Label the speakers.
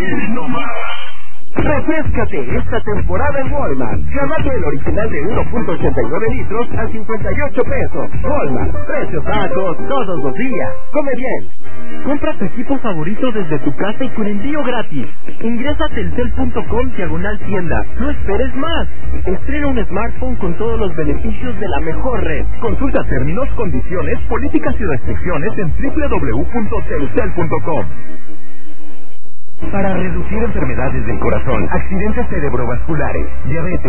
Speaker 1: Aquí nomás.
Speaker 2: Refréscate esta temporada en Walmart. Clamato el original de 1.89 litros a 58 pesos. Walmart, precios bajos todos los días. Come bien.
Speaker 3: Compra tu equipo favorito desde tu casa y con envío gratis. Ingresa a telcel.com/tienda. No esperes más. Estrena un smartphone con todos los beneficios de la mejor red.
Speaker 4: Consulta términos, condiciones, políticas y restricciones en www.telcel.com. Para reducir enfermedades del corazón, accidentes cerebrovasculares, diabetes,